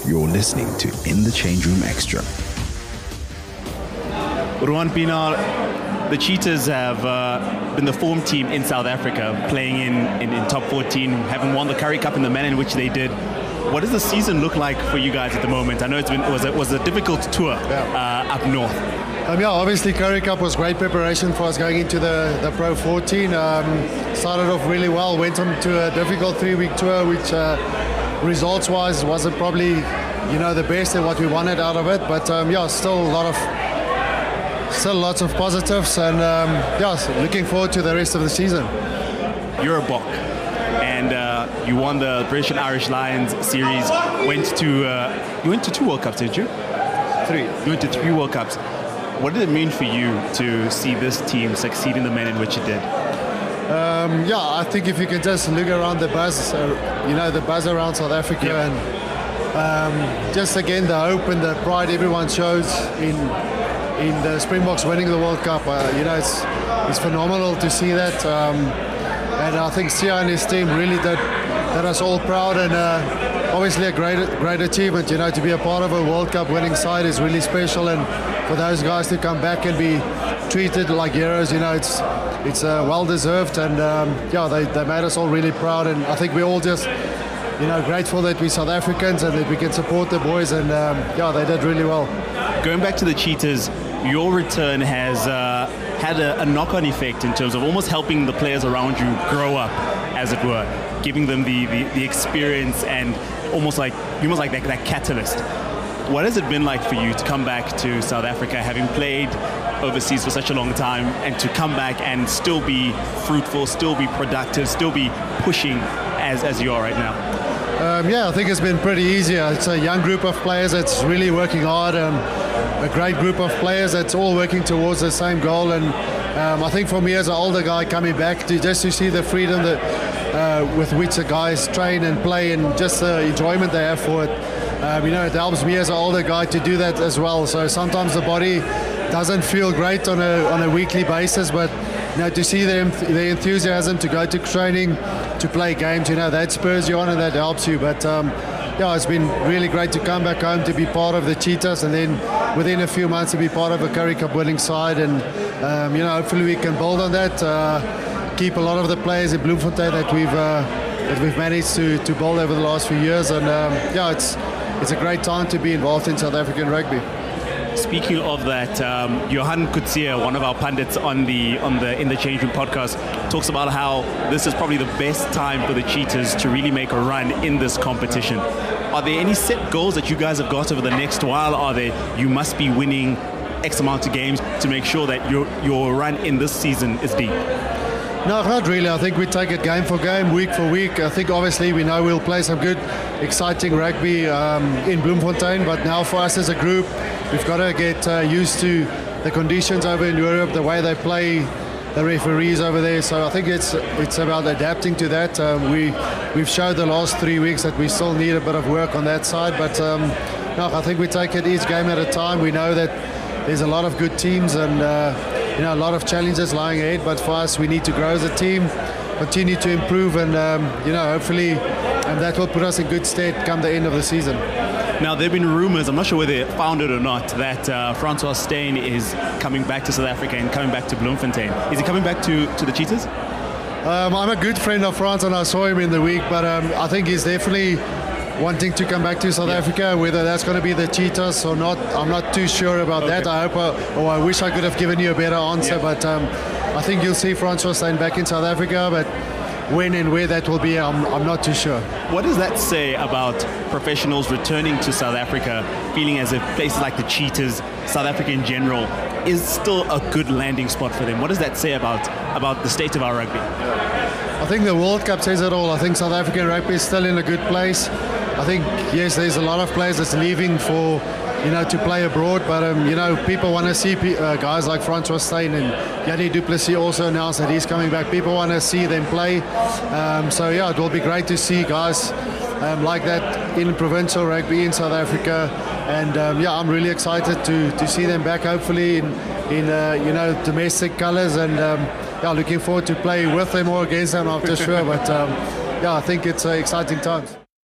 You're listening to In the Change Room Extra. Ruan Pienaar, the Cheetahs have been the form team in South Africa, playing in top 14, having won the Currie Cup in the manner in which they did. What does the season look like for you guys at the moment? I know it was a difficult tour up north. Obviously Currie Cup was great preparation for us going into the Pro 14. Started off really well, went on to a difficult 3-week tour, which results-wise wasn't probably the best and what we wanted out of it. But still lots of positives, and looking forward to the rest of the season. You're a Bok, and you won the British and Irish Lions series. You went to 2 World Cups, didn't you? 3. You went to 3 World Cups. What did it mean for you to see this team succeed in the manner in which it did? I think if you can just look around the buzz, the buzz around South Africa, and just again the hope and the pride everyone shows in the Springboks winning the World Cup. It's phenomenal to see that, and I think Sia and his team really did us all proud, and obviously a great achievement. To be a part of a World Cup winning side is really special, and for those guys to come back and be treated like heroes, it's well deserved, and they made us all really proud, and I think we're all just grateful that we're South Africans and that we can support the boys, and they did really well. Going back to the Cheetahs, your return has had a knock-on effect in terms of almost helping the players around you grow up, as it were, giving them the experience and almost like that catalyst. What has it been like for you to come back to South Africa, having played overseas for such a long time, and to come back and still be fruitful, still be productive, still be pushing as you are right now? I think it's been pretty easy. It's a young group of players that's really working hard, a great group of players that's all working towards the same goal, and I think for me as an older guy coming back to see the freedom that with which the guys train and play, and just the enjoyment they have for it, it helps me as an older guy to do that as well. So sometimes the body doesn't feel great on a weekly basis, but to see the enthusiasm to go to training, to play games, that spurs you on and that helps you. But it's been really great to come back home, to be part of the Cheetahs, and then within a few months to be part of a Currie Cup winning side, and hopefully we can build on that, keep a lot of the players in Bloemfontein that we've managed to build over the last few years, and it's a great time to be involved in South African rugby. Speaking of that, Johan Coetzee, one of our pundits on the In the Change Room podcast, talks about how this is probably the best time for the Cheetahs to really make a run in this competition. Are there any set goals that you guys have got over the next while? Are there, you must be winning X amount of games to make sure that your run in this season is deep? No, not really. I think we take it game for game, week for week. I think obviously we know we'll play some good, exciting rugby in Bloemfontein, but now for us as a group, we've got to get used to the conditions over in Europe, the way they play, the referees over there. So I think it's about adapting to that. We've showed the last 3 weeks that we still need a bit of work on that side, but I think we take it each game at a time. We know that there's a lot of good teams and a lot of challenges lying ahead, but for us we need to grow as a team, continue to improve, and hopefully that will put us in good stead come the end of the season. Now, there have been rumours, I'm not sure whether they're founded or not, that Francois Steyn is coming back to South Africa and coming back to Bloemfontein. Is he coming back to the Cheetahs? I'm a good friend of Frans, and I saw him in the week, but I think he's definitely wanting to come back to South Africa. Whether that's going to be the Cheetahs or not, I'm not too sure about that. I wish I could have given you a better answer, but I think you'll see Francois Steyn back in South Africa, but when and where that will be, I'm not too sure. What does that say about professionals returning to South Africa, feeling as if places like the Cheetahs, South Africa in general, is still a good landing spot for them? What does that say about the state of our rugby? I think the World Cup says it all. I think South African rugby is still in a good place. I think, yes, there's a lot of players that's leaving for to play abroad, but people want to see guys like Francois Steyn, and Jannie du Plessis also announced that he's coming back. People want to see them play, it will be great to see guys like that in provincial rugby in South Africa, and I'm really excited to see them back, hopefully in domestic colours, and looking forward to play with them or against them, I'm not sure, but I think it's exciting times.